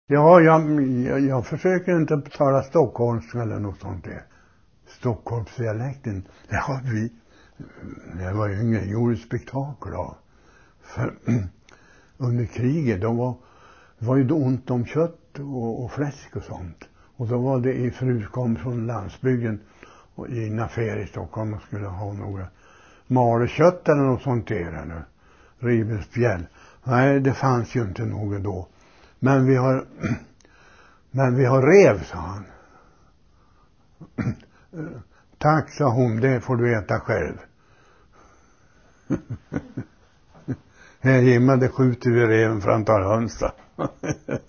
Ja, jag försöker inte tala stockholmska eller något sånt där. Stockholmsdialekten, när jag var yngre, gjorde spektakel av. För under kriget, det var ju ont om kött och fläsk och sånt. Och då var det i fru kom från landsbygden och i en affär i Stockholm och skulle ha några malekött eller något sånt där, eller riven spjäll. Nej, det fanns ju inte något då. Men vi har rev, sa han. Tack, sa hon, det får du äta själv. Här hemma, det skjuter vi reven framför hönsa.